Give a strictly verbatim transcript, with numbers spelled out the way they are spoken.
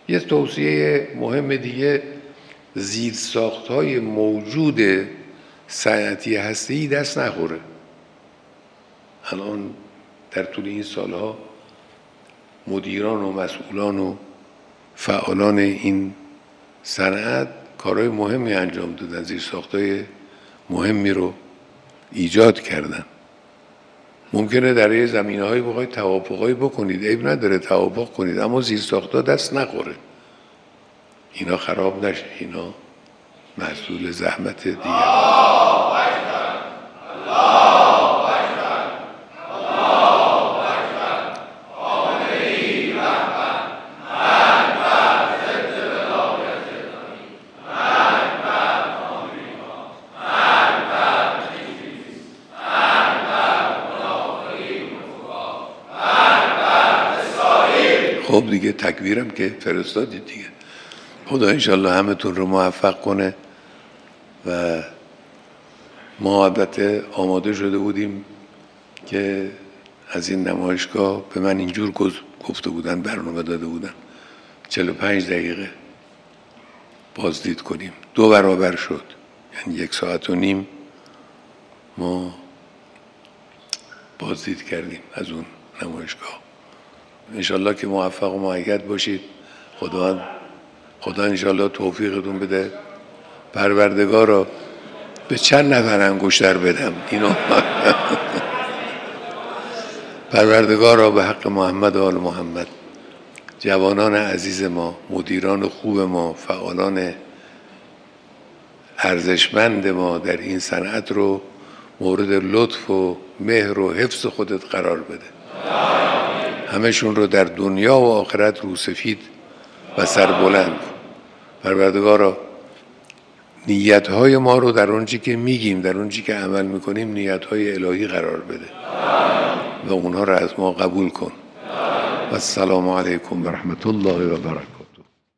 یه توصیه مهم دیگه، زیرساخت‌های موجود صنعتی هسته‌ای دست نخوره. الان در طول این سالها مدیران و مسئولان و فعالان این صنعت کارهای مهمی انجام دادن، زیرساخت‌های مهمی رو ایجاد کردن. ممکنه در یه زمینه‌هایی بخواید توافقایی بکنید، عیب نداره توافق کنید، اما زیرساخت‌ها دست نخوره، اینا خراب نشه، اینا محصول زحمت دیگه. خب دیگه تکبیرم که فرستادید دیگه. خدا انشالله همه تون رو موفق کنه. و ما البته آماده شده بودیم که از این نمایشگاه به من اینجور گفته بودن، برنامه داده بودن چهل و پنج دقیقه بازدید کنیم، دو برابر شد، یعنی یک ساعت و نیم ما بازدید کردیم از اون نمایشگاه. انشالله که موفق و مؤید باشید. خدا خدا انشالله توفیقتون بده. پروردگارا به چند نفر انگشتر بدم اینو پروردگارا به حق محمد و آل محمد، جوانان عزیز ما، مدیران خوب ما، فعالان ارزشمند ما در این صنعت رو مورد لطف و مهر و حفظ خودت قرار بده. همشون رو در دنیا و آخرت روسفید و سربلند. پروردگارا نیت‌های ما رو در اونچه که میگیم، در اونچه که عمل میکنیم، نیت‌های الهی قرار بده و اونها رو از ما قبول کن. و السلام علیکم و رحمت الله و برکاته.